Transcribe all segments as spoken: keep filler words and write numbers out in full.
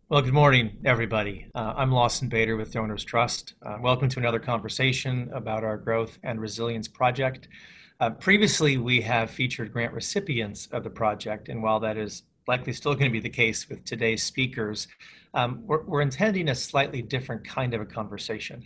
Well, good morning, everybody. Uh, I'm Lawson Bader with Donors Trust. Uh, welcome to another conversation about our Growth and Resilience Project. Uh, previously, we have featured grant recipients of the project, and while that is likely still going to be the case with today's speakers, um, we're, we're intending a slightly different kind of a conversation.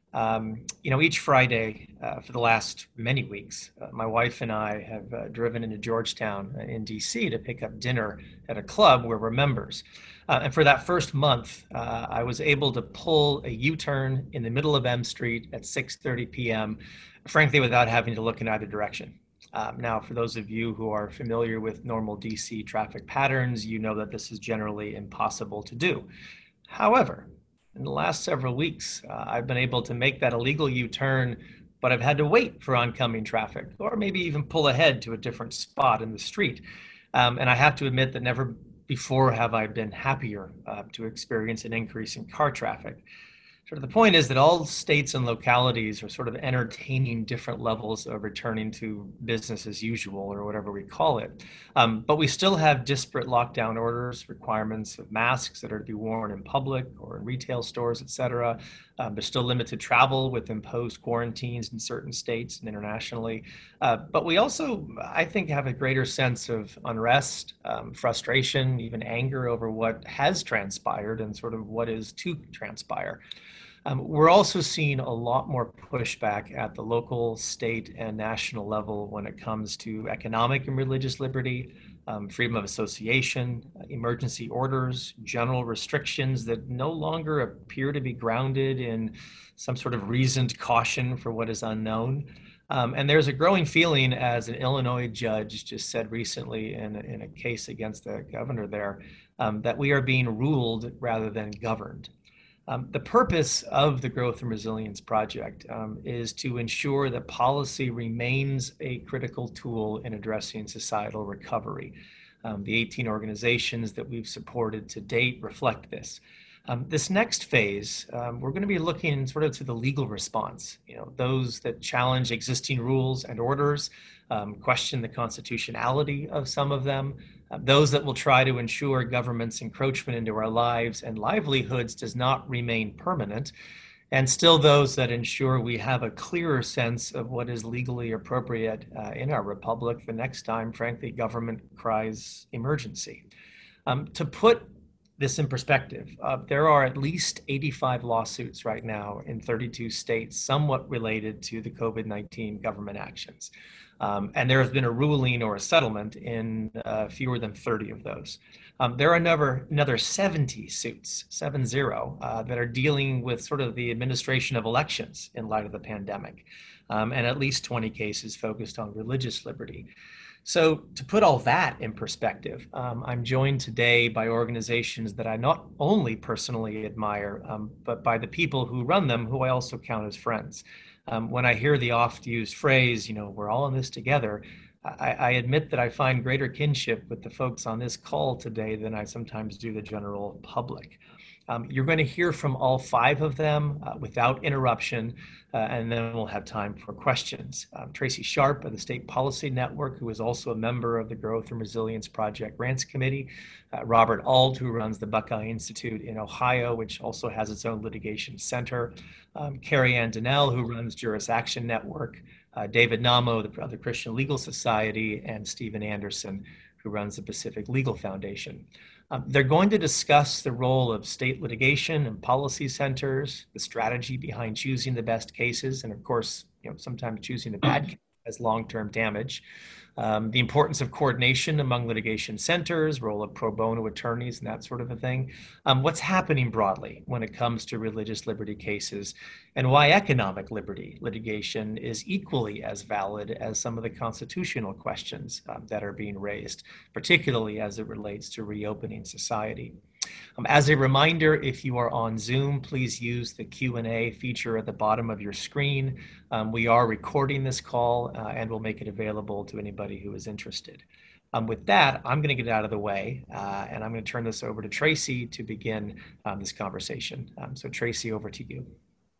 Um, you know, each Friday uh, for the last many weeks, uh, my wife and I have uh, driven into Georgetown uh, in D C to pick up dinner at a club where we're members. Uh, and for that first month, uh, I was able to pull a U-turn in the middle of M Street at six thirty p m, frankly, without having to look in either direction. Um, now, for those of you who are familiar with normal D C traffic patterns, you know that this is generally impossible to do. However, in the last several weeks, uh, I've been able to make that illegal U-turn, but I've had to wait for oncoming traffic, or maybe even pull ahead to a different spot in the street. Um, and I have to admit that never before have I been happier uh, to experience an increase in car traffic. Sort of the point is that all states and localities are sort of entertaining different levels of returning to business as usual, or whatever we call it. Um, but we still have disparate lockdown orders, requirements of masks that are to be worn in public or in retail stores, et cetera. Um, there's still limited travel with imposed quarantines in certain states and internationally. Uh, but we also, I think, have a greater sense of unrest, um, frustration, even anger over what has transpired and sort of what is to transpire. Um, we're also seeing a lot more pushback at the local, state, and national level when it comes to economic and religious liberty, um, freedom of association, uh, emergency orders, general restrictions that no longer appear to be grounded in some sort of reasoned caution for what is unknown. Um, and there's a growing feeling, as an Illinois judge just said recently in, in a case against the governor there, um, that we are being ruled rather than governed. Um, the purpose of the Growth and Resilience Project um, is to ensure that policy remains a critical tool in addressing societal recovery. Um, the eighteen organizations that we've supported to date reflect this. Um, this next phase, um, we're going to be looking sort of to the legal response, you know, those that challenge existing rules and orders, um, question the constitutionality of some of them, uh, those that will try to ensure government's encroachment into our lives and livelihoods does not remain permanent, and still those that ensure we have a clearer sense of what is legally appropriate uh, in our republic the next time, frankly, government cries emergency. Um, to put this in perspective, uh, there are at least eighty-five lawsuits right now in thirty-two states, somewhat related to the COVID nineteen government actions. Um, and there has been a ruling or a settlement in uh, fewer than thirty of those. Um, there are another, another seventy suits, seven zero, uh, that are dealing with sort of the administration of elections in light of the pandemic, um, and at least twenty cases focused on religious liberty. So, to put all that in perspective, um, I'm joined today by organizations that I not only personally admire, um, but by the people who run them, who I also count as friends. Um, when I hear the oft used phrase, you know, we're all in this together, I, I admit that I find greater kinship with the folks on this call today than I sometimes do the general public. Um, you're going to hear from all five of them uh, without interruption, uh, and then we'll have time for questions. Um, Tracy Sharp of the State Policy Network, who is also a member of the Growth and Resilience Project Grants Committee. Uh, Robert Auld, who runs the Buckeye Institute in Ohio, which also has its own litigation center. Um, Carrie Ann Donnell, who runs Juris Action Network. Uh, David Namo, the, of the Christian Legal Society, and Stephen Anderson, who runs the Pacific Legal Foundation. Um, they're going to discuss the role of state litigation and policy centers, the strategy behind choosing the best cases, and of course, you know, sometimes choosing the bad case has long-term damage. Um, the importance of coordination among litigation centers, role of pro bono attorneys, and that sort of a thing. Um, what's happening broadly when it comes to religious liberty cases, and why economic liberty litigation is equally as valid as some of the constitutional questions um, that are being raised, particularly as it relates to reopening society. Um, as a reminder, if you are on Zoom, please use the Q and A feature at the bottom of your screen. Um, we are recording this call uh, and we'll make it available to anybody who is interested. Um, with that, I'm going to get out of the way uh, and I'm going to turn this over to Tracy to begin um, this conversation. Um, so Tracy, over to you.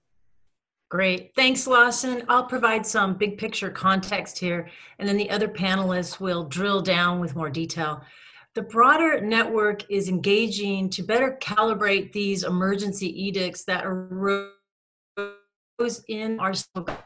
Great. Thanks, Lawson. I'll provide some big picture context here, and then the other panelists will drill down with more detail. The broader network is engaging to better calibrate these emergency edicts that arose in our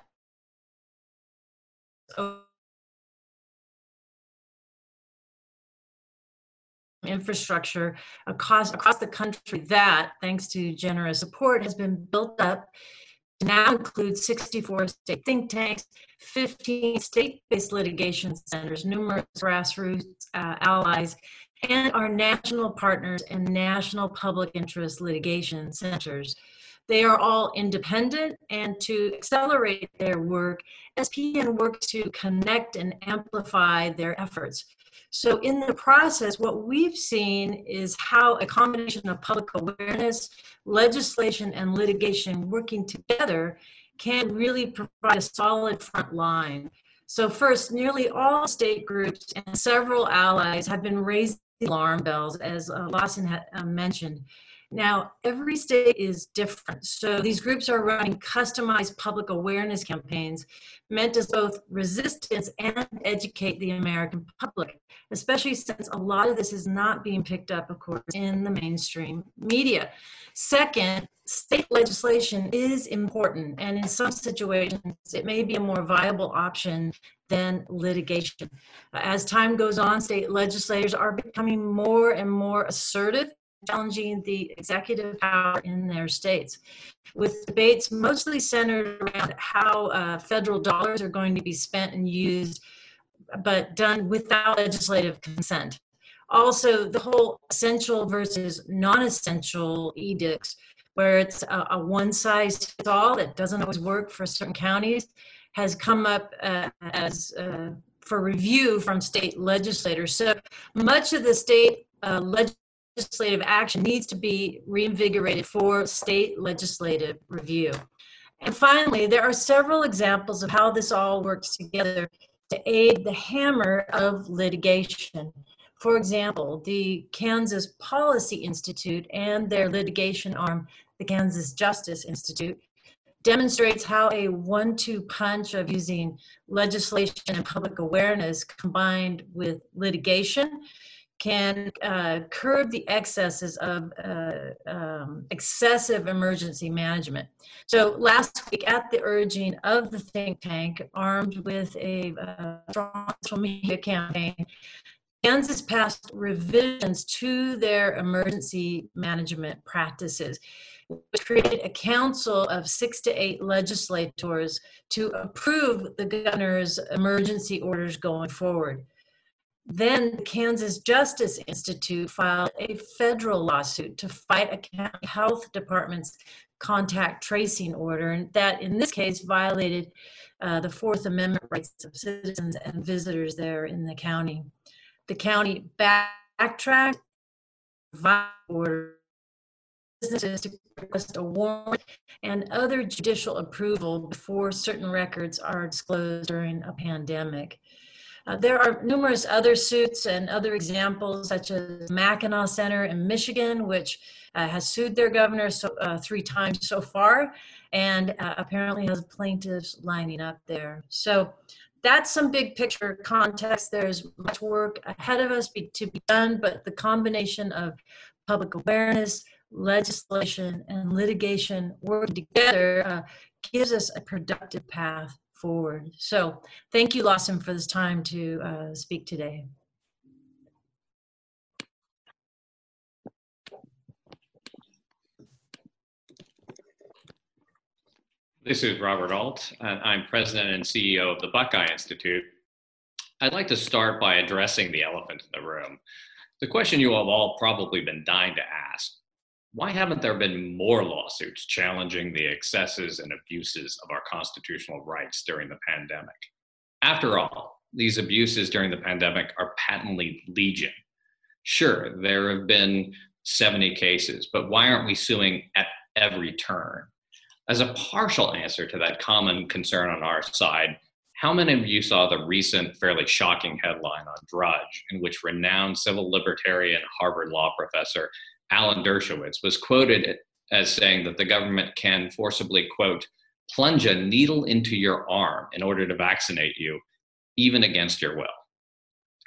infrastructure across, across the country that, thanks to generous support, has been built up to now include sixty-four state think tanks, fifteen state-based litigation centers, numerous grassroots uh, allies, and our national partners and national public interest litigation centers. They are all independent, and to accelerate their work, S P N works to connect and amplify their efforts. So in the process, what we've seen is how a combination of public awareness, legislation, and litigation working together can really provide a solid front line. So first, nearly all state groups and several allies have been raising alarm bells, as uh, Lawson had uh, mentioned. Now, every state is different. So these groups are running customized public awareness campaigns meant as both resistance and educate the American public, especially since a lot of this is not being picked up, of course, in the mainstream media. Second, state legislation is important, and in some situations, it may be a more viable option than litigation. As time goes on, state legislators are becoming more and more assertive, challenging the executive power in their states, with debates mostly centered around how uh, federal dollars are going to be spent and used, but done without legislative consent. Also, the whole essential versus non-essential edicts, where it's a, a one-size-fits-all that doesn't always work for certain counties, has come up uh, as uh, for review from state legislators. So much of the state uh, legislature legislative action needs to be reinvigorated for state legislative review. And finally, there are several examples of how this all works together to aid the hammer of litigation. For example, the Kansas Policy Institute and their litigation arm, the Kansas Justice Institute, demonstrates how a one-two punch of using legislation and public awareness combined with litigation can uh, curb the excesses of uh, um, excessive emergency management. So last week, at the urging of the think tank, armed with a uh, strong social media campaign, Kansas passed revisions to their emergency management practices, which created a council of six to eight legislators to approve the governor's emergency orders going forward. Then the Kansas Justice Institute filed a federal lawsuit to fight a county health department's contact tracing order, and that in this case violated uh, the Fourth Amendment rights of citizens and visitors there in the county. The county backtracked, order businesses to request a warrant and other judicial approval before certain records are disclosed during a pandemic. Uh, there are numerous other suits and other examples, such as Mackinac Center in Michigan, which uh, has sued their governor so, uh, three times so far, and uh, apparently has plaintiffs lining up there. So that's some big picture context. There's much work ahead of us be, to be done, but the combination of public awareness, legislation, and litigation working together uh, gives us a productive path forward. So thank you, Lawson, for this time to uh, speak today. This is Robert Alt, and I'm president and C E O of the Buckeye Institute. I'd like to start by addressing the elephant in the room. The question you have all probably been dying to ask: why haven't there been more lawsuits challenging the excesses and abuses of our constitutional rights during the pandemic? After all, these abuses during the pandemic are patently legion. Sure, there have been seventy cases, but why aren't we suing at every turn? As a partial answer to that common concern on our side, how many of you saw the recent fairly shocking headline on Drudge, in which renowned civil libertarian Harvard law professor Alan Dershowitz was quoted as saying that the government can forcibly, quote, plunge a needle into your arm in order to vaccinate you, even against your will?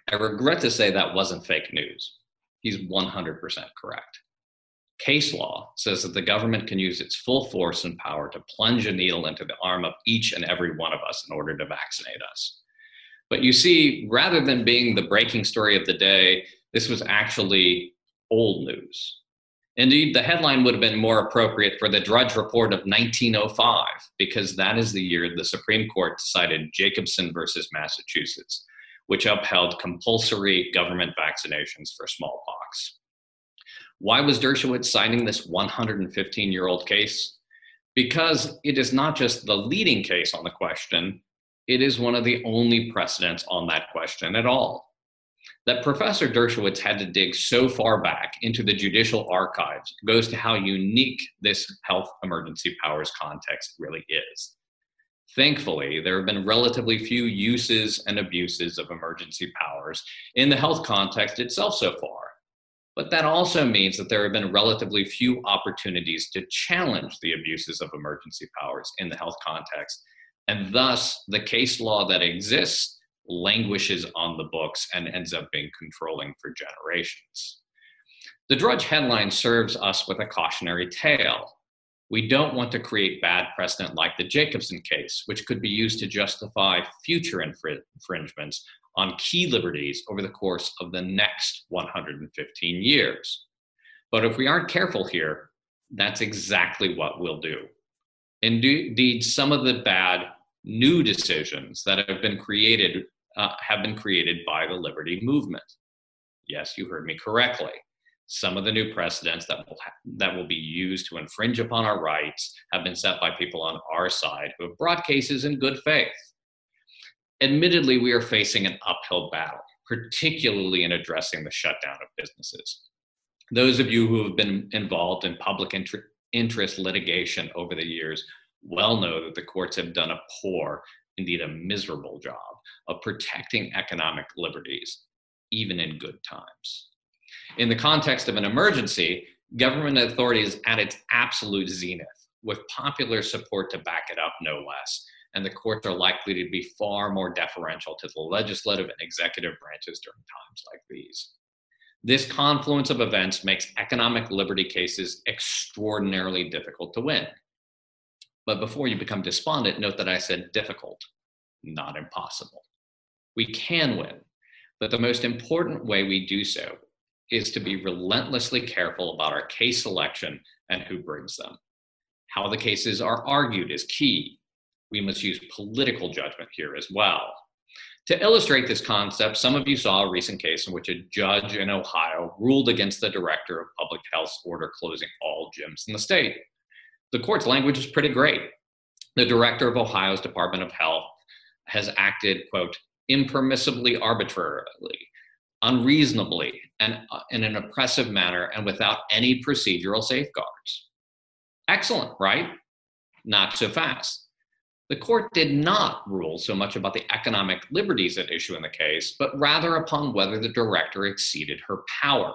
I regret to say that wasn't fake news. He's one hundred percent correct. Case law says that the government can use its full force and power to plunge a needle into the arm of each and every one of us in order to vaccinate us. But you see, rather than being the breaking story of the day, this was actually old news. Indeed, the headline would have been more appropriate for the Drudge Report of nineteen oh five, because that is the year the Supreme Court decided Jacobson versus Massachusetts, which upheld compulsory government vaccinations for smallpox. Why was Dershowitz citing this one hundred fifteen-year-old case? Because it is not just the leading case on the question, it is one of the only precedents on that question at all. That Professor Dershowitz had to dig so far back into the judicial archives goes to how unique this health emergency powers context really is. Thankfully, there have been relatively few uses and abuses of emergency powers in the health context itself so far. But that also means that there have been relatively few opportunities to challenge the abuses of emergency powers in the health context. And thus, the case law that exists languishes on the books and ends up being controlling for generations. The Drudge headline serves us with a cautionary tale. We don't want to create bad precedent like the Jacobson case, which could be used to justify future infr- infringements on key liberties over the course of the next one hundred fifteen years. But if we aren't careful here, that's exactly what we'll do. Indeed, some of the bad new decisions that have been created uh, have been created by the liberty movement. Yes, you heard me correctly. Some of the new precedents that will, ha- that will be used to infringe upon our rights have been set by people on our side who have brought cases in good faith. Admittedly, we are facing an uphill battle, particularly in addressing the shutdown of businesses. Those of you who have been involved in public inter- interest litigation over the years well know that the courts have done a poor, indeed a miserable job of protecting economic liberties, even in good times. In the context of an emergency, government authority is at its absolute zenith, with popular support to back it up, no less. And the courts are likely to be far more deferential to the legislative and executive branches during times like these. This confluence of events makes economic liberty cases extraordinarily difficult to win. But before you become despondent, note that I said difficult, not impossible. We can win, but the most important way we do so is to be relentlessly careful about our case selection and who brings them. How the cases are argued is key. We must use political judgment here as well. To illustrate this concept, some of you saw a recent case in which a judge in Ohio ruled against the director of public health's order closing all gyms in the state. The court's language is pretty great. The director of Ohio's Department of Health has acted, quote, impermissibly arbitrarily, unreasonably, and uh, in an oppressive manner and without any procedural safeguards. Excellent, right? Not so fast. The court did not rule so much about the economic liberties at issue in the case, but rather upon whether the director exceeded her power.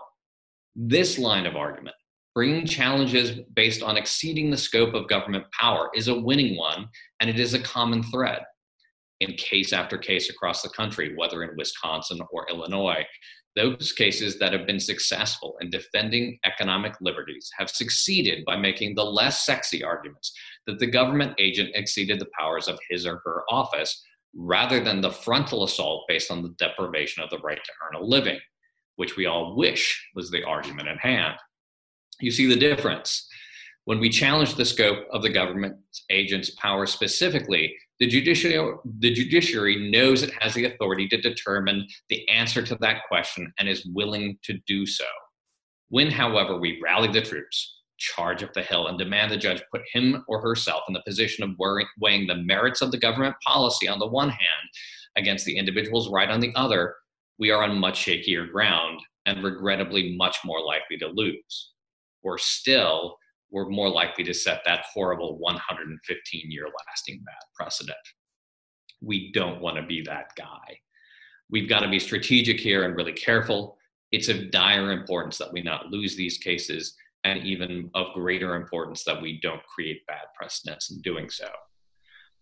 This line of argument, bringing challenges based on exceeding the scope of government power, is a winning one, and it is a common thread. In case after case across the country, whether in Wisconsin or Illinois, those cases that have been successful in defending economic liberties have succeeded by making the less sexy arguments that the government agent exceeded the powers of his or her office, rather than the frontal assault based on the deprivation of the right to earn a living, which we all wish was the argument at hand. You see the difference. When we challenge the scope of the government agent's power specifically, the judiciary, the judiciary knows it has the authority to determine the answer to that question and is willing to do so. When, however, we rally the troops, charge up the hill, and demand the judge put him or herself in the position of weighing the merits of the government policy on the one hand against the individual's right on the other, we are on much shakier ground and regrettably much more likely to lose. Or still, we're more likely to set that horrible one hundred fifteen year lasting bad precedent. We don't want to be that guy. We've got to be strategic here and really careful. It's of dire importance that we not lose these cases, and even of greater importance that we don't create bad precedents in doing so.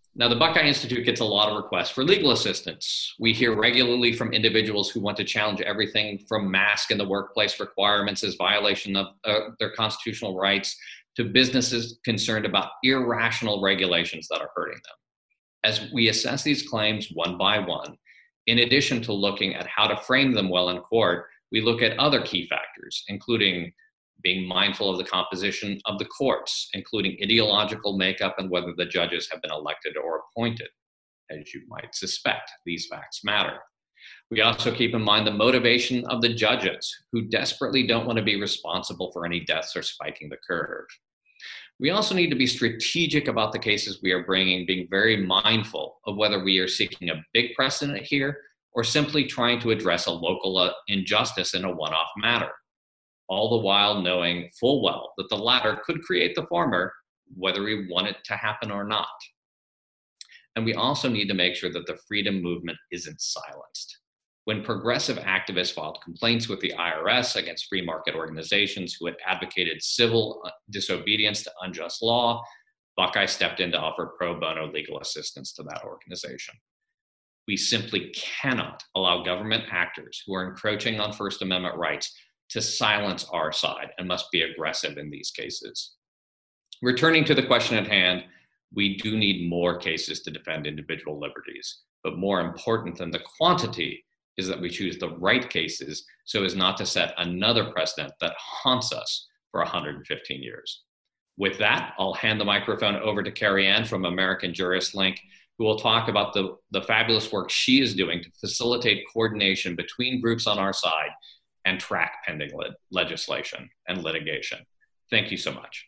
Now, the Buckeye Institute gets a lot of requests for legal assistance. We hear regularly from individuals who want to challenge everything from mask in the workplace requirements as violation of uh, their constitutional rights to businesses concerned about irrational regulations that are hurting them. As we assess these claims one by one, in addition to looking at how to frame them well in court, we look at other key factors, including being mindful of the composition of the courts, including ideological makeup and whether the judges have been elected or appointed. As you might suspect, these facts matter. We also keep in mind the motivation of the judges, who desperately don't want to be responsible for any deaths or spiking the curve. We also need to be strategic about the cases we are bringing, being very mindful of whether we are seeking a big precedent here or simply trying to address a local uh, injustice in a one-off matter, all the while knowing full well that the latter could create the former, whether we want it to happen or not. And we also need to make sure that the freedom movement isn't silenced. When progressive activists filed complaints with the I R S against free market organizations who had advocated civil disobedience to unjust law, Buckeye stepped in to offer pro bono legal assistance to that organization. We simply cannot allow government actors who are encroaching on First Amendment rights to silence our side and must be aggressive in these cases. Returning to the question at hand, we do need more cases to defend individual liberties, but more important than the quantity is that we choose the right cases so as not to set another precedent that haunts us for one hundred fifteen years. With that, I'll hand the microphone over to Carrie Ann from American Jurist Link, who will talk about the, the fabulous work she is doing to facilitate coordination between groups on our side and track pending le- legislation and litigation. Thank you so much.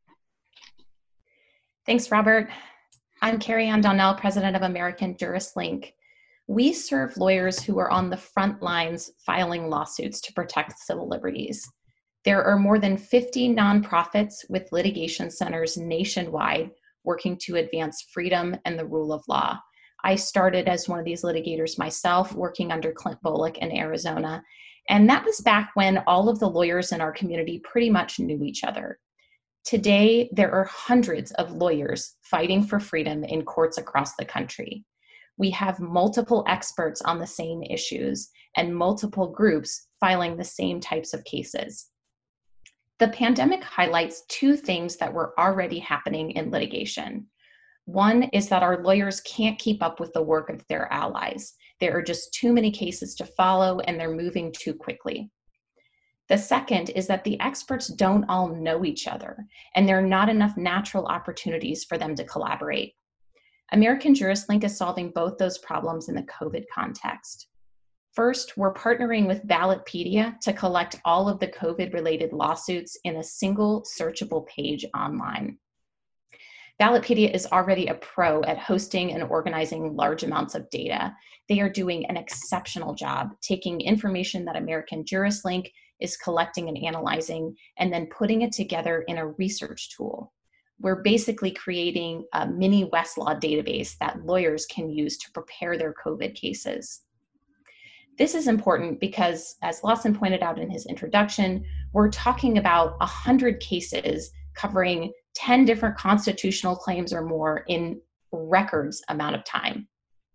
Thanks, Robert. I'm Carrie Ann Donnell, president of American Jurist Link. We serve lawyers who are on the front lines filing lawsuits to protect civil liberties. There are more than fifty nonprofits with litigation centers nationwide working to advance freedom and the rule of law. I started as one of these litigators myself, working under Clint Bolick in Arizona. And that was back when all of the lawyers in our community pretty much knew each other. Today, there are hundreds of lawyers fighting for freedom in courts across the country. We have multiple experts on the same issues and multiple groups filing the same types of cases. The pandemic highlights two things that were already happening in litigation. One is that our lawyers can't keep up with the work of their allies. There are just too many cases to follow and they're moving too quickly. The second is that the experts don't all know each other and there are not enough natural opportunities for them to collaborate. American Jurist Link is solving both those problems in the COVID context. First, we're partnering with Ballotpedia to collect all of the COVID-related lawsuits in a single searchable page online. Ballotpedia is already a pro at hosting and organizing large amounts of data. They are doing an exceptional job taking information that American Jurist Link is collecting and analyzing and then putting it together in a research tool. We're basically creating a mini Westlaw database that lawyers can use to prepare their COVID cases. This is important because, as Lawson pointed out in his introduction, we're talking about one hundred cases covering ten different constitutional claims or more in records amount of time.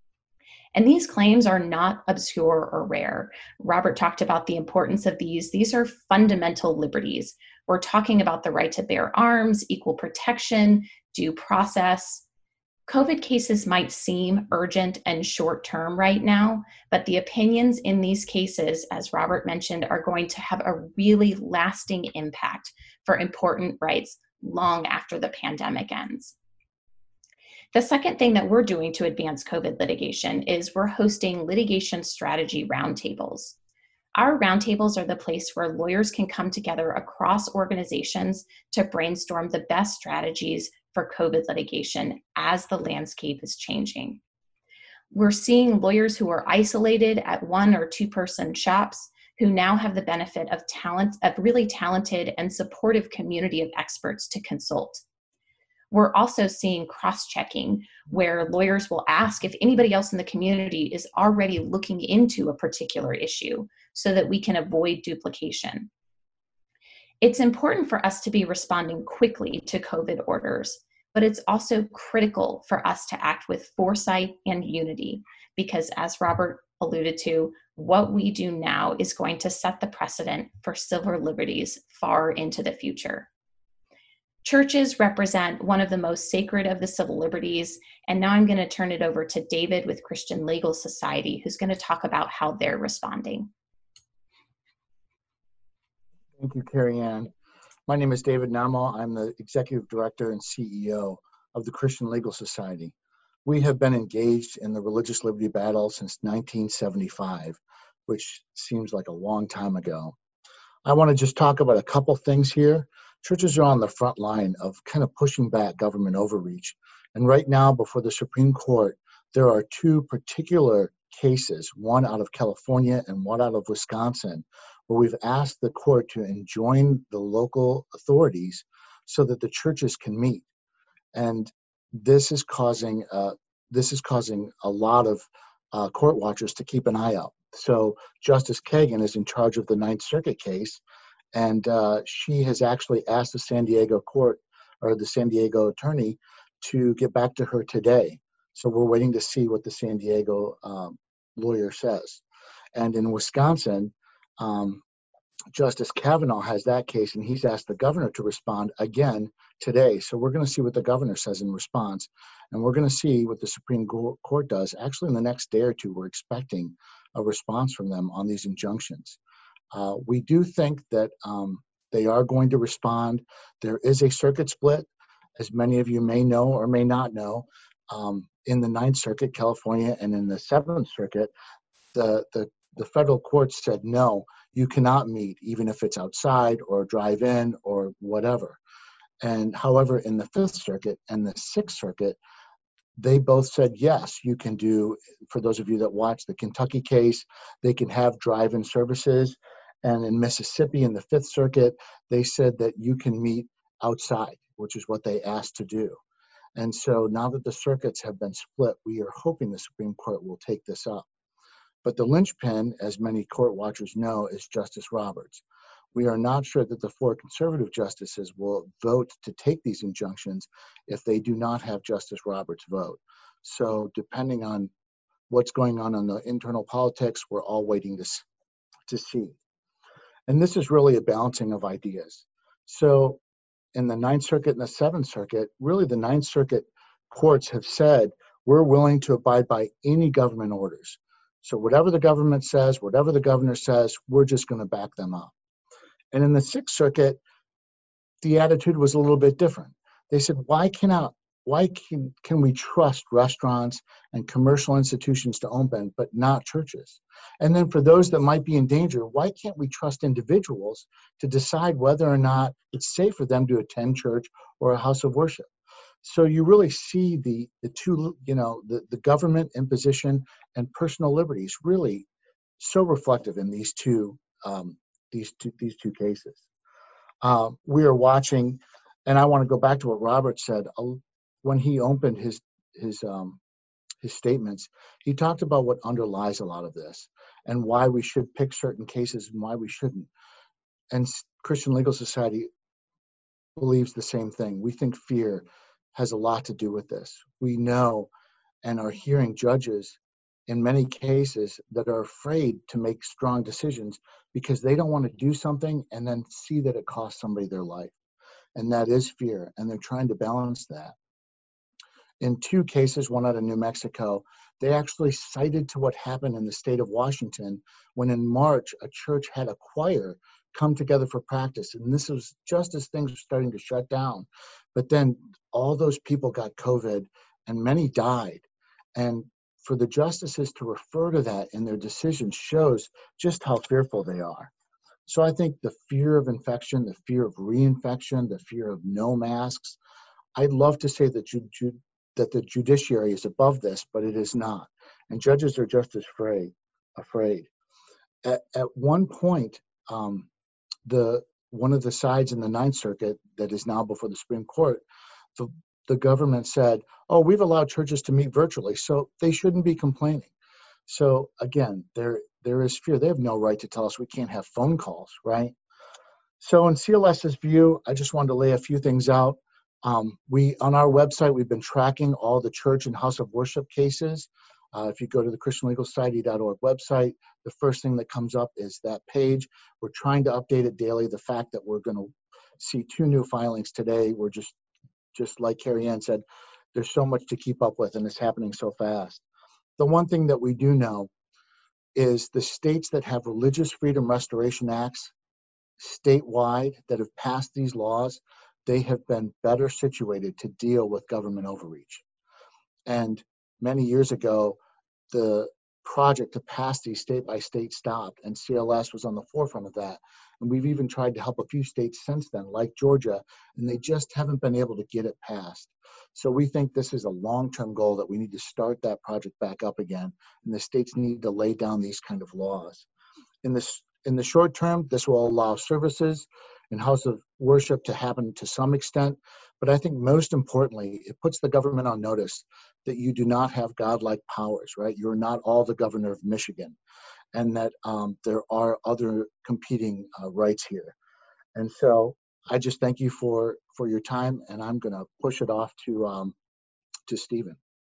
And these claims are not obscure or rare. Robert talked about the importance of these. These are fundamental liberties. We're talking about the right to bear arms, equal protection, due process. COVID cases might seem urgent and short-term right now, but the opinions in these cases, as Robert mentioned, are going to have a really lasting impact for important rights long after the pandemic ends. The second thing that we're doing to advance COVID litigation is we're hosting litigation strategy roundtables. Our roundtables are the place where lawyers can come together across organizations to brainstorm the best strategies for COVID litigation as the landscape is changing. We're seeing lawyers who are isolated at one or two person shops who now have the benefit of talent, of really talented and supportive community of experts to consult. We're also seeing cross-checking where lawyers will ask if anybody else in the community is already looking into a particular issue so that we can avoid duplication. It's important for us to be responding quickly to COVID orders. but it's also critical for us to act with foresight and unity, because as Robert alluded to, what we do now is going to set the precedent for civil liberties far into the future. Churches represent one of the most sacred of the civil liberties, and now I'm going to turn it over to David with Christian Legal Society, who's going to talk about how they're responding. Thank you, Carrie Ann. My name is David Namo. I'm the Executive Director and C E O of the Christian Legal Society. We have been engaged in the religious liberty battle since nineteen seventy-five, which seems like a long time ago. I want to just talk about a couple things here. Churches are on the front line of kind of pushing back government overreach. And right now, before the Supreme Court, there are two particular cases, one out of California and one out of Wisconsin, where we've asked the court to enjoin the local authorities so that the churches can meet. And this is causing uh, this is causing a lot of uh, court watchers to keep an eye out. So Justice Kagan is in charge of the Ninth Circuit case, and uh, she has actually asked the San Diego court, or the San Diego attorney, to get back to her today. So we're waiting to see what the San Diego um, lawyer says. And in Wisconsin, um, Justice Kavanaugh has that case, and he's asked the governor to respond again today. So we're going to see what the governor says in response, and we're going to see what the Supreme Court does. Actually, in the next day or two, we're expecting a response from them on these injunctions. Uh, we do think that um, they are going to respond. There is a circuit split, as many of you may know or may not know. Um, in the Ninth Circuit, California, and in the Seventh Circuit, the, the, the federal courts said, no, you cannot meet, even if it's outside or drive-in or whatever. And however, in the Fifth Circuit and the Sixth Circuit, they both said, yes, you can do, for those of you that watch the Kentucky case, they can have drive-in services. And in Mississippi, in the Fifth Circuit, they said that you can meet outside, which is what they asked to do. And so now that the circuits have been split, we are hoping the Supreme Court will take this up. But the linchpin, as many court watchers know, is Justice Roberts. We are not sure that the four conservative justices will vote to take these injunctions if they do not have Justice Roberts' vote. So depending on what's going on in the internal politics, we're all waiting to, to see. And this is really a balancing of ideas. So in the Ninth Circuit and the Seventh Circuit, really the Ninth Circuit courts have said, we're willing to abide by any government orders. So whatever the government says, whatever the governor says, we're just going to back them up. And in the Sixth Circuit, the attitude was a little bit different. They said, why cannot, why can, can we trust restaurants and commercial institutions to open, but not churches? And then for those that might be in danger, why can't we trust individuals to decide whether or not it's safe for them to attend church or a house of worship? So you really see the, the two, you know, the, the government imposition and personal liberties really so reflective in these two, um, these two, these two cases. Um, we are watching, and I want to go back to what Robert said uh, when he opened his his um, his statements. He talked about what underlies a lot of this and why we should pick certain cases and why we shouldn't. And Christian Legal Society believes the same thing. We think fear has a lot to do with this. We know and are hearing judges in many cases that are afraid to make strong decisions because they don't want to do something and then see that it costs somebody their life. And that is fear, and they're trying to balance that. In two cases, one out of New Mexico, they actually cited to what happened in the state of Washington when in March, a church had a choir come together for practice. And this was just as things were starting to shut down. But then all those people got COVID and many died. And for the justices to refer to that in their decisions shows just how fearful they are. So I think the fear of infection, the fear of reinfection, the fear of no masks, I'd love to say that, ju- ju- that the judiciary is above this, but it is not. And judges are just as afraid. afraid. At, at one point, um, the one of the sides in the Ninth Circuit that is now before the Supreme Court, the, the government said, oh, we've allowed churches to meet virtually, so they shouldn't be complaining. So again, there there is fear. They have no right to tell us we can't have phone calls, right? So in C L S's view, I just wanted to lay a few things out. Um, we, on our website, we've been tracking all the church and house of worship cases. Uh, if you go to the Christian Legal Society dot org website, the first thing that comes up is that page. We're trying to update it daily. The fact that we're going to see two new filings today, we're just, just like Carrie Ann said, there's so much to keep up with and it's happening so fast. The one thing that we do know is the states that have religious freedom restoration acts statewide that have passed these laws, they have been better situated to deal with government overreach. And many years ago, the project to pass these state by state stopped, and C L S was on the forefront of that. And we've even tried to help a few states since then, like Georgia, and they just haven't been able to get it passed. So we think this is a long-term goal that we need to start that project back up again, and the states need to lay down these kind of laws. In this, in the short term, this will allow services and house of worship to happen to some extent, but I think most importantly, it puts the government on notice that you do not have godlike powers, right? You're not all the governor of Michigan, and that um, there are other competing uh, rights here. And so I just thank you for, for your time, and I'm gonna push it off to, um, to Stephen.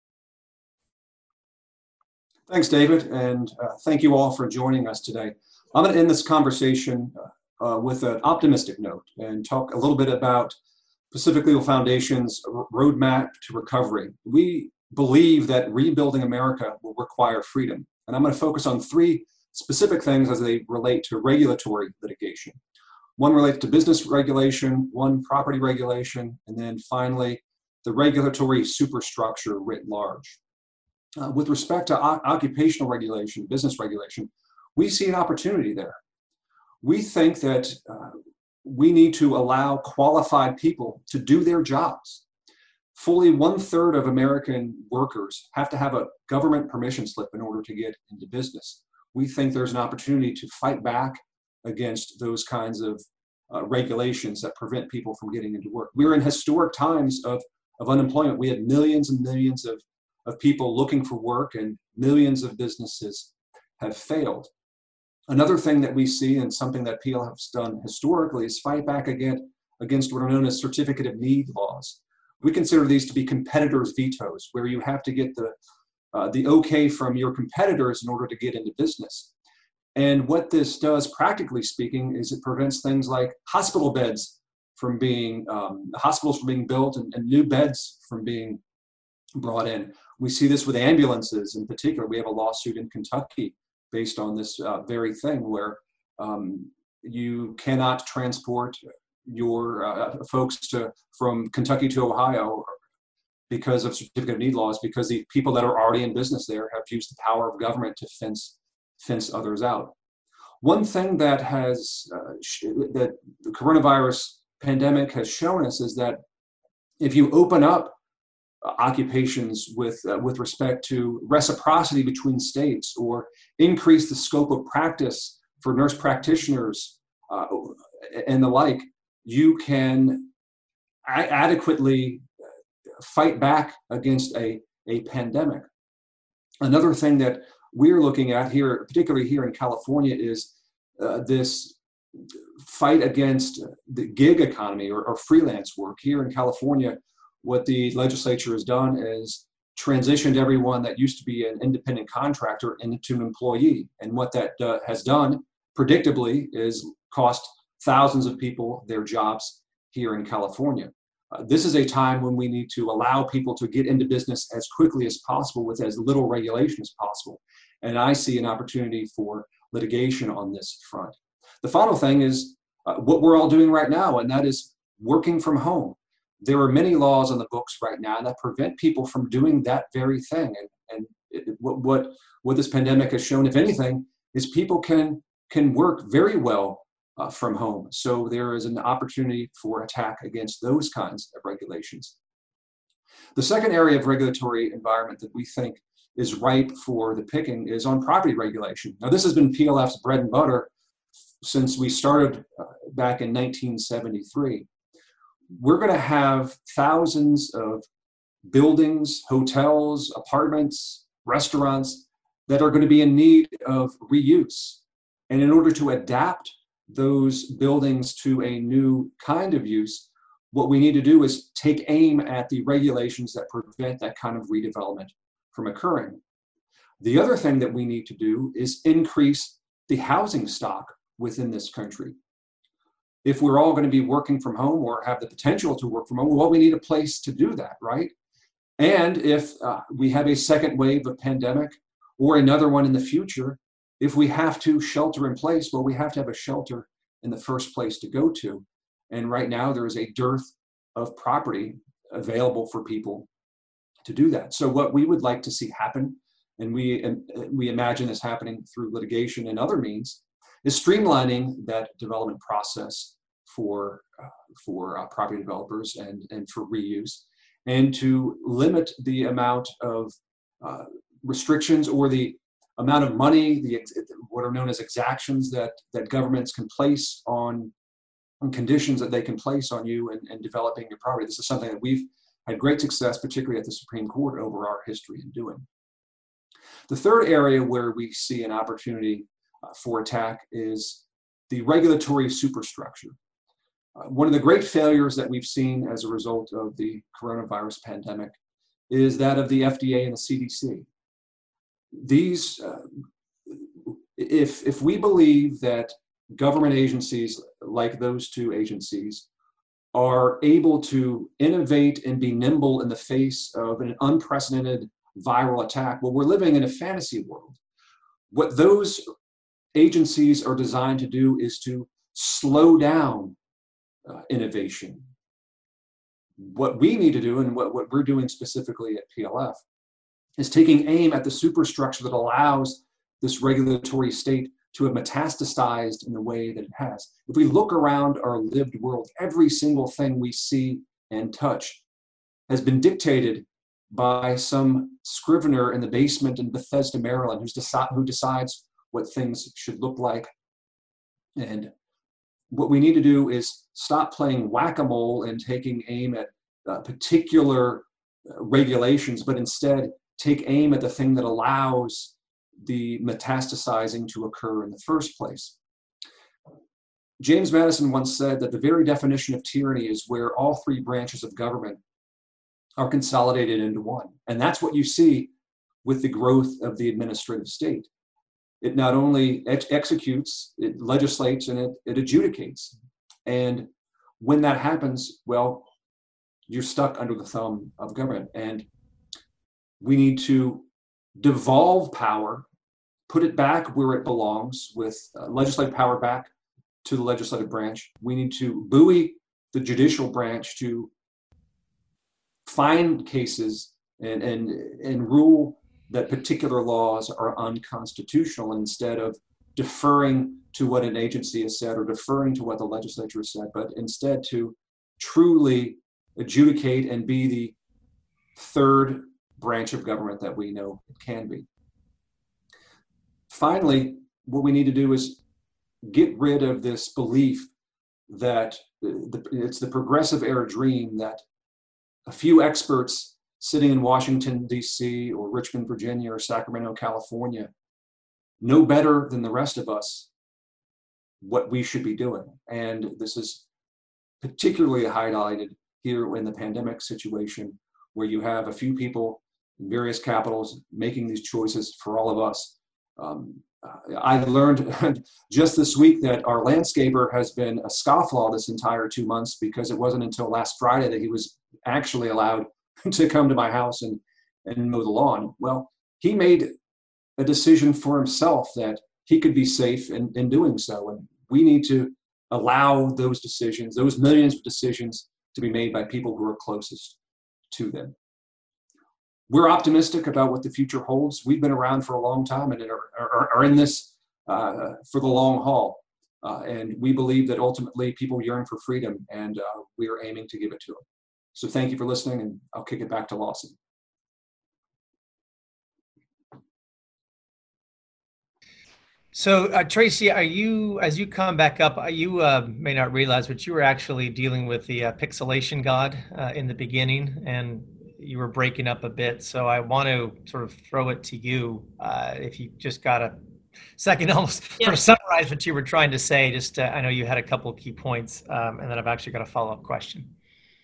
Thanks, David, and uh, thank you all for joining us today. I'm gonna end this conversation uh, with an optimistic note and talk a little bit about Pacific Legal Foundation's roadmap to recovery. We believe that rebuilding America will require freedom, and I'm gonna focus on three specific things as they relate to regulatory litigation. One relates to business regulation, one property regulation, and then finally, the regulatory superstructure writ large. Uh, with respect to o- occupational regulation, business regulation, we see an opportunity there. We think that uh, we need to allow qualified people to do their jobs. Fully one third of American workers have to have a government permission slip in order to get into business. We think there's an opportunity to fight back against those kinds of uh, regulations that prevent people from getting into work. We're in historic times of, of unemployment. We had millions and millions of, of people looking for work, and millions of businesses have failed. Another thing that we see, and something that P L has done historically, is fight back against, against what are known as certificate of need laws. We consider these to be competitors' vetoes, where you have to get the, uh, the okay from your competitors in order to get into business. And what this does, practically speaking, is it prevents things like hospital beds from being, um, hospitals from being built, and, and new beds from being brought in. We see this with ambulances in particular. We have a lawsuit in Kentucky based on this uh, very thing, where um, you cannot transport your uh, folks to from Kentucky to Ohio because of certificate of need laws, because the people that are already in business there have used the power of government to fence fence others out. One thing that has uh, sh- that the coronavirus pandemic has shown us is that if you open up uh, occupations with uh, with respect to reciprocity between states, or increase the scope of practice for nurse practitioners uh, and the like, you can a- adequately fight back against a, a pandemic. Another thing that we're looking at here, particularly here in California, is uh, this fight against the gig economy, or, or freelance work. Here in California, what the legislature has done is transitioned everyone that used to be an independent contractor into an employee. And what that uh, has done, predictably, is cost thousands of people their jobs here in California. Uh, this is a time when we need to allow people to get into business as quickly as possible with as little regulation as possible. And I see an opportunity for litigation on this front. The final thing is uh, what we're all doing right now, and that is working from home. There are many laws on the books right now that prevent people from doing that very thing. And, and it, what, what, what this pandemic has shown, if anything, is people can, can work very well Uh, from home. So there is an opportunity for attack against those kinds of regulations. The second area of regulatory environment that we think is ripe for the picking is on property regulation. Now, this has been P L F's bread and butter since we started uh, back in nineteen seventy-three. We're going to have thousands of buildings, hotels, apartments, restaurants that are going to be in need of reuse. And in order to adapt those buildings to a new kind of use, what we need to do is take aim at the regulations that prevent that kind of redevelopment from occurring. The other thing that we need to do is increase the housing stock within this country. If we're all going to be working from home or have the potential to work from home, well, we need a place to do that, right? And if uh, we have a second wave of pandemic or another one in the future, if we have to shelter in place, well, we have to have a shelter in the first place to go to. And right now there is a dearth of property available for people to do that. So what we would like to see happen, and we, and we imagine this happening through litigation and other means, is streamlining that development process for, uh, for uh, property developers and, and for reuse, and to limit the amount of uh, restrictions or the amount of money, the what are known as exactions that, that governments can place on, on conditions that they can place on you in, in developing your property. This is something that we've had great success, particularly at the Supreme Court, over our history in doing. The third area where we see an opportunity uh, for attack is the regulatory superstructure. Uh, one of the great failures that we've seen as a result of the coronavirus pandemic is that of the F D A and the C D C. These, uh, if, if we believe that government agencies like those two agencies are able to innovate and be nimble in the face of an unprecedented viral attack, well, we're living in a fantasy world. What those agencies are designed to do is to slow down uh, innovation. What we need to do, and what, what we're doing specifically at P L F, is taking aim at the superstructure that allows this regulatory state to have metastasized in the way that it has. If we look around our lived world, every single thing we see and touch has been dictated by some scrivener in the basement in Bethesda, Maryland, who's deci- who decides what things should look like. And what we need to do is stop playing whack-a-mole and taking aim at uh, particular uh, regulations, but instead take aim at the thing that allows the metastasizing to occur in the first place. James Madison once said that the very definition of tyranny is where all three branches of government are consolidated into one. And that's what you see with the growth of the administrative state. It not only ex- executes, it legislates, and it, it adjudicates. And when that happens, well, you're stuck under the thumb of government. And we need to devolve power, put it back where it belongs, with uh, legislative power back to the legislative branch. We need to buoy the judicial branch to find cases and, and, and rule that particular laws are unconstitutional, instead of deferring to what an agency has said or deferring to what the legislature has said, but instead to truly adjudicate and be the third branch of government that we know it can be. Finally, what we need to do is get rid of this belief that the, it's the progressive era dream that a few experts sitting in Washington, D C, or Richmond, Virginia, or Sacramento, California, know better than the rest of us what we should be doing. And this is particularly highlighted here in the pandemic situation, where you have a few people in various capitals making these choices for all of us. Um, I learned just this week that our landscaper has been a scofflaw this entire two months because it wasn't until last Friday that he was actually allowed to come to my house and, and mow the lawn. Well, he made a decision for himself that he could be safe in, in doing so. And we need to allow those decisions, those millions of decisions, to be made by people who are closest to them. We're optimistic about what the future holds. We've been around for a long time and are, are, are in this uh, for the long haul. Uh, and we believe that ultimately people yearn for freedom, and uh, we are aiming to give it to them. So thank you for listening, and I'll kick it back to Lawson. So uh, Tracy, are you, as you come back up, uh, you uh, may not realize, but you were actually dealing with the uh, pixelation god uh, in the beginning, and you were breaking up a bit. So I want to sort of throw it to you. Uh, if you just got a second, almost Yeah. sort of summarize what you were trying to say. Just, uh, I know you had a couple of key points, um, and then I've actually got a follow-up question.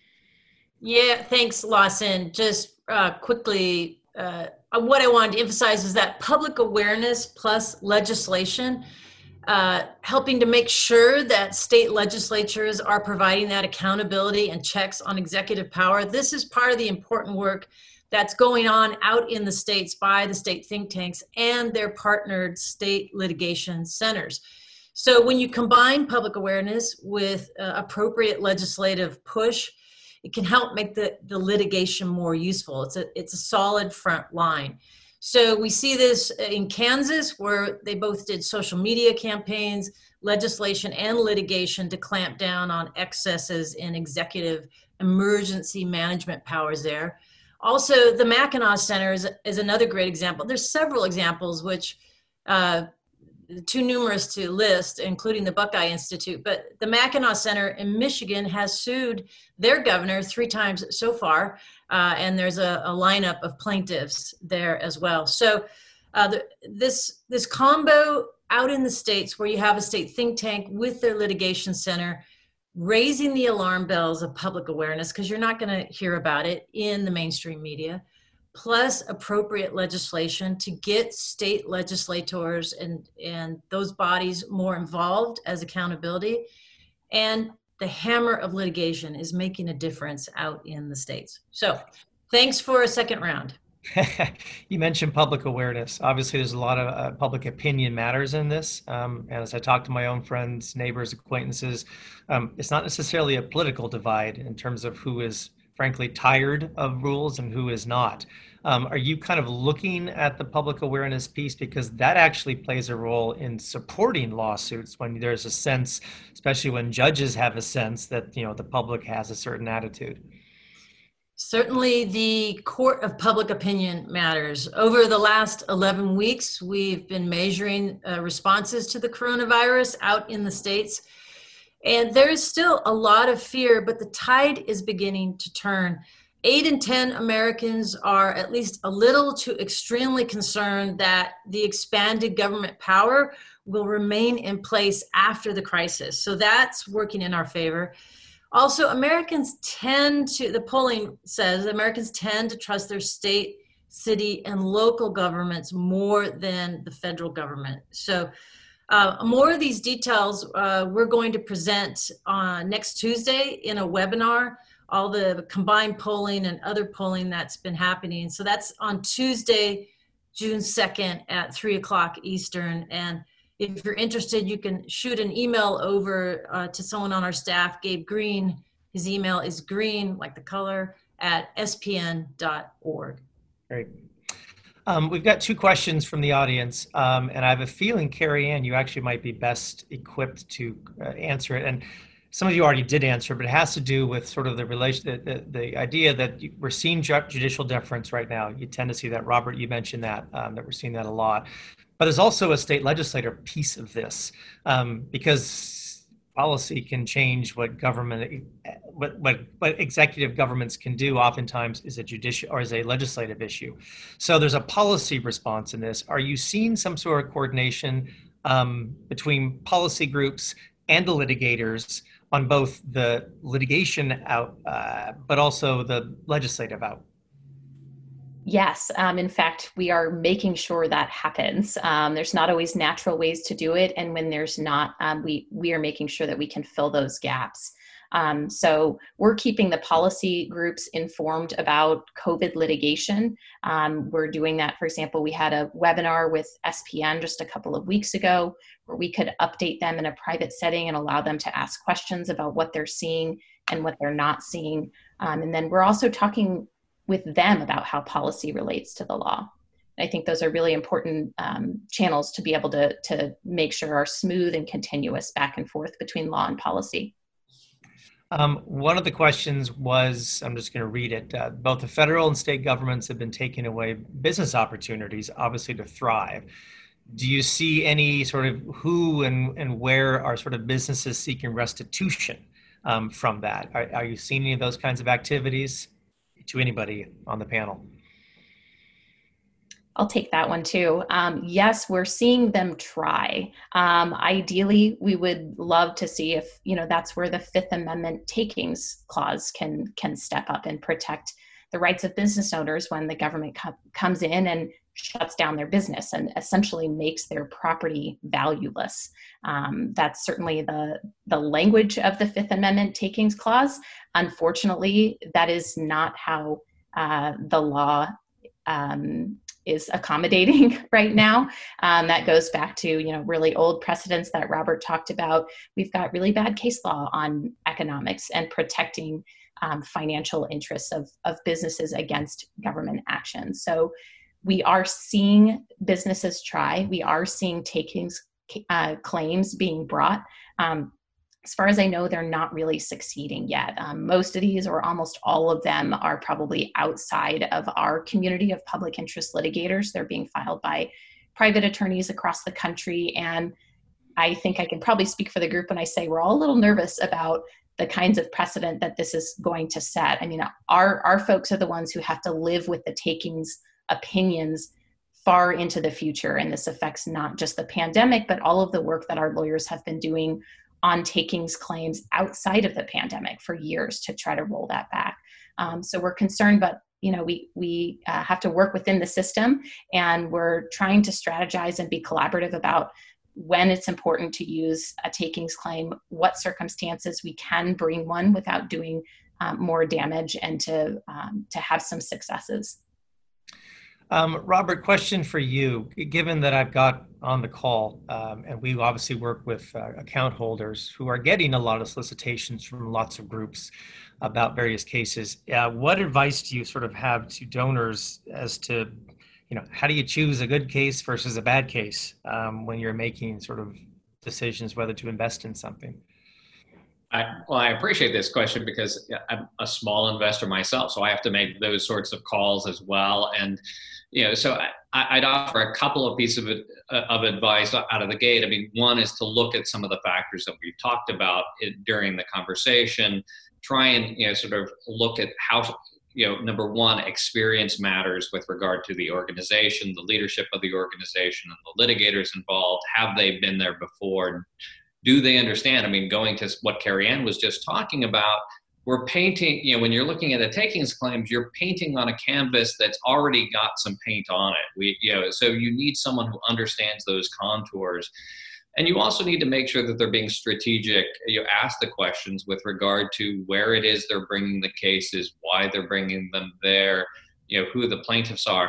Yeah, thanks, Lawson. Just uh, quickly, uh, what I wanted to emphasize is that public awareness plus legislation, uh, helping to make sure that state legislatures are providing that accountability and checks on executive power. This is part of the important work that's going on out in the states by the state think tanks and their partnered state litigation centers. So when you combine public awareness with uh, appropriate legislative push, it can help make the, the litigation more useful. It's a, it's a solid front line. So we see this in Kansas, where they both did social media campaigns, legislation, and litigation to clamp down on excesses in executive emergency management powers there. Also, the Mackinac Center is, is another great example. There's several examples which uh, too numerous to list, including the Buckeye Institute, but the Mackinac Center in Michigan has sued their governor three times so far, uh, and there's a, a lineup of plaintiffs there as well. So uh, the, this, this combo out in the states where you have a state think tank with their litigation center, raising the alarm bells of public awareness, because you're not going to hear about it in the mainstream media, plus appropriate legislation to get state legislators and, and those bodies more involved as accountability. And the hammer of litigation is making a difference out in the states. So thanks for a second round. You mentioned public awareness. Obviously, there's a lot of uh, public opinion matters in this. Um, and as I talk to my own friends, neighbors, acquaintances, um, it's not necessarily a political divide in terms of who is frankly tired of rules and who is not. Um, are you kind of looking at the public awareness piece, because that actually plays a role in supporting lawsuits when there's a sense, especially when judges have a sense that, you know, the public has a certain attitude? Certainly the court of public opinion matters. Over the last eleven weeks, we've been measuring uh, responses to the coronavirus out in the states. And there is still a lot of fear, but the tide is beginning to turn. Eight in ten Americans are at least a little to extremely concerned that the expanded government power will remain in place after the crisis. So that's working in our favor. Also, Americans tend to, the polling says, Americans tend to trust their state, city, and local governments more than the federal government. So uh, more of these details uh, we're going to present on next Tuesday in a webinar, all the combined polling and other polling that's been happening. So that's on Tuesday, June second at three o'clock Eastern. And if you're interested, you can shoot an email over uh, to someone on our staff, Gabe Green. His email is green, like the color, at s p n dot org. Great. Um, we've got two questions from the audience, um, and I have a feeling, Carrie Ann, you actually might be best equipped to uh, answer it. And some of you already did answer, but it has to do with sort of the relation, the, the, the idea that you, we're seeing judicial deference right now. You tend to see that. Robert, you mentioned that, um, that we're seeing that a lot. But there's also a state legislator piece of this, um, because policy can change what government, what, what, what executive governments can do oftentimes is a judicial or is a legislative issue. So there's a policy response in this. Are you seeing some sort of coordination um, between policy groups and the litigators on both the litigation out, uh, but also the legislative out? Yes, um, in fact, we are making sure that happens. Um, there's not always natural ways to do it, and when there's not, um, we we are making sure that we can fill those gaps. Um, so we're keeping the policy groups informed about COVID litigation. Um, we're doing that. For example, we had a webinar with S P N just a couple of weeks ago where we could update them in a private setting and allow them to ask questions about what they're seeing and what they're not seeing. Um, and then we're also talking with them about how policy relates to the law. I think those are really important um, channels to be able to, to make sure are smooth and continuous back and forth between law and policy. Um, one of the questions was, I'm just going to read it, uh, both the federal and state governments have been taking away business opportunities, obviously to thrive. Do you see any sort of who and, and where are sort of businesses seeking restitution um, from that? Are, are you seeing any of those kinds of activities? To anybody on the panel? I'll take that one too. Um, yes, we're seeing them try. Um, ideally, we would love to see if, you know, that's where the Fifth Amendment takings clause can can step up and protect the rights of business owners when the government com- comes in and shuts down their business and essentially makes their property valueless. Um, that's certainly the, the language of the Fifth Amendment takings clause. Unfortunately, that is not how uh, the law um, is accommodating right now. Um, that goes back to, you know, really old precedents that Robert talked about. We've got really bad case law on economics and protecting um, financial interests of, of businesses against government action. So we are seeing businesses try. We are seeing takings uh, claims being brought. Um, As far as I know, they're not really succeeding yet. Um, most of these, or almost all of them, are probably outside of our community of public interest litigators. They're being filed by private attorneys across the country. And I think I can probably speak for the group when I say we're all a little nervous about the kinds of precedent that this is going to set. I mean, our, our folks are the ones who have to live with the takings opinions far into the future. And this affects not just the pandemic, but all of the work that our lawyers have been doing on takings claims outside of the pandemic for years to try to roll that back. Um, so we're concerned, but you know, we we uh, have to work within the system, and we're trying to strategize and be collaborative about when it's important to use a takings claim, what circumstances we can bring one without doing um, more damage, and to um, to have some successes. Um, Robert, question for you. Given that I've got on the call, um, and we obviously work with uh, account holders who are getting a lot of solicitations from lots of groups about various cases, uh, what advice do you sort of have to donors as to, you know, how do you choose a good case versus a bad case um, when you're making sort of decisions whether to invest in something? I, well, I appreciate this question because I'm a small investor myself, so I have to make those sorts of calls as well. And, you know, so I, I'd offer a couple of pieces of, of advice out of the gate. I mean, one is to look at some of the factors that we've talked about during the conversation. Try and, you know, sort of look at how, you know, number one, experience matters with regard to the organization, the leadership of the organization, and the litigators involved. Have they been there before? Do they understand? I mean, going to what Carrie Ann was just talking about, we're painting, you know, when you're looking at the takings claims, you're painting on a canvas that's already got some paint on it. We, you know, so you need someone who understands those contours. And you also need to make sure that they're being strategic. You ask the questions with regard to where it is they're bringing the cases, why they're bringing them there, you know, who the plaintiffs are.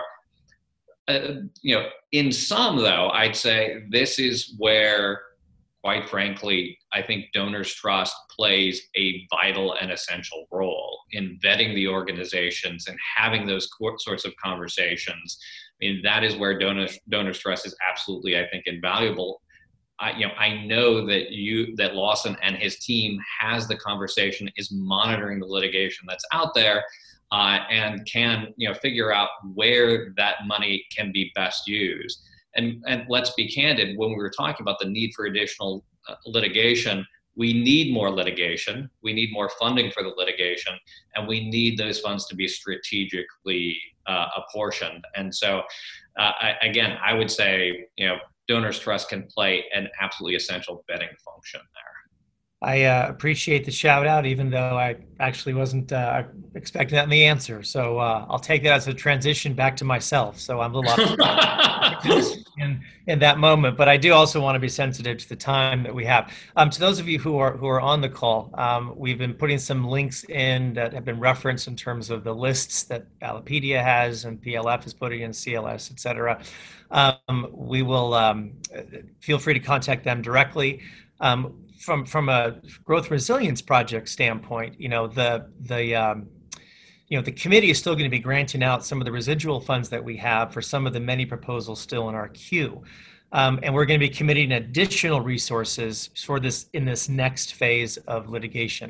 Uh, you know, in sum, though, I'd say this is where, quite frankly, I think Donors Trust plays a vital and essential role in vetting the organizations and having those sorts of conversations. I mean, that is where Donors, Donors Trust is absolutely, I think, invaluable. I, you know, I know that you, that Lawson and his team has the conversation, is monitoring the litigation that's out there, uh, and can, you know, figure out where that money can be best used. And, and let's be candid, when we were talking about the need for additional uh, litigation, we need more litigation, we need more funding for the litigation, and we need those funds to be strategically uh, apportioned. And so, uh, I, again, I would say, you know, Donors Trust can play an absolutely essential vetting function there. I uh, appreciate the shout out, even though I actually wasn't uh, expecting that in the answer. So uh, I'll take that as a transition back to myself. So I'm a little optimistic in, in that moment, but I do also want to be sensitive to the time that we have. Um, to those of you who are who are on the call, um, we've been putting some links in that have been referenced in terms of the lists that Ballotpedia has and P L F is putting in, C L S, et cetera. Um, we will um, feel free to contact them directly. Um, From from a growth resilience project standpoint, you know, the the um, you know the committee is still going to be granting out some of the residual funds that we have for some of the many proposals still in our queue, um, and we're going to be committing additional resources for this in this next phase of litigation.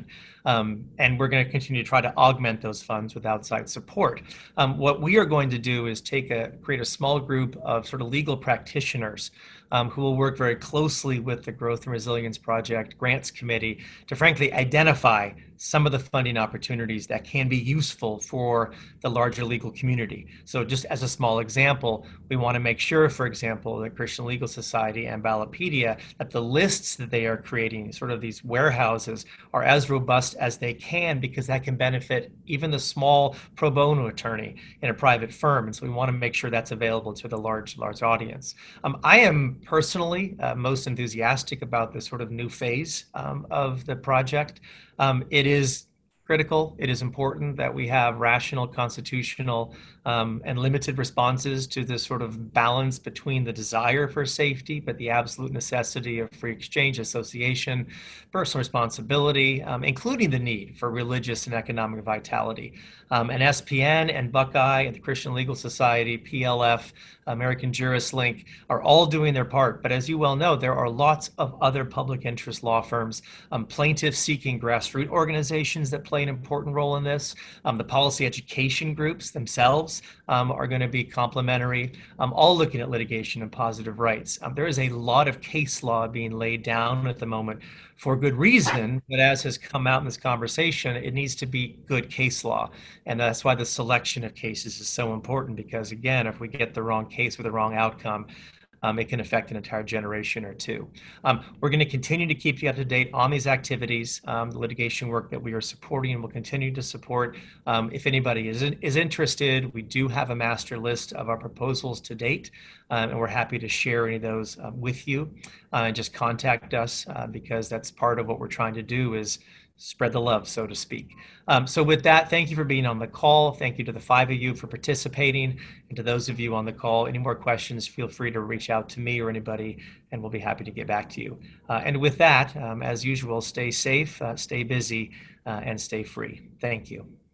Um, and we're going to continue to try to augment those funds with outside support. Um, what we are going to do is take a create a small group of sort of legal practitioners um, who will work very closely with the Growth and Resilience Project Grants Committee to frankly identify some of the funding opportunities that can be useful for the larger legal community. So just as a small example, we want to make sure, for example, that Christian Legal Society and Ballotpedia, that the lists that they are creating, sort of these warehouses, are as robust as they can, because that can benefit even the small pro bono attorney in a private firm. And so we want to make sure that's available to the large, large audience. Um, I am personally uh, most enthusiastic about this sort of new phase um, of the project. Um, it is critical, it is important that we have rational, constitutional, um, and limited responses to this sort of balance between the desire for safety, but the absolute necessity of free exchange, association, personal responsibility, um, including the need for religious and economic vitality. Um, and S P N and Buckeye and the Christian Legal Society, P L F, American Jurist Link are all doing their part. But as you well know, there are lots of other public interest law firms, um, plaintiff-seeking grassroots organizations that play an important role in this. Um, the policy education groups themselves um, are going to be complementary, um, all looking at litigation and positive rights. Um, there is a lot of case law being laid down at the moment for good reason, but as has come out in this conversation, it needs to be good case law. And that's why the selection of cases is so important, because again, if we get the wrong case with the wrong outcome, Um, it can affect an entire generation or two. Um, we're going to continue to keep you up to date on these activities, um, the litigation work that we are supporting and will continue to support. Um, if anybody is, is interested, we do have a master list of our proposals to date, um, and we're happy to share any of those uh, with you. Uh, just contact us uh, because that's part of what we're trying to do, is spread the love, so to speak. Um, so with that, thank you for being on the call. Thank you to the five of you for participating. And to those of you on the call, any more questions, feel free to reach out to me or anybody, and we'll be happy to get back to you. Uh, and with that, um, as usual, stay safe, uh, stay busy, uh, and stay free. Thank you.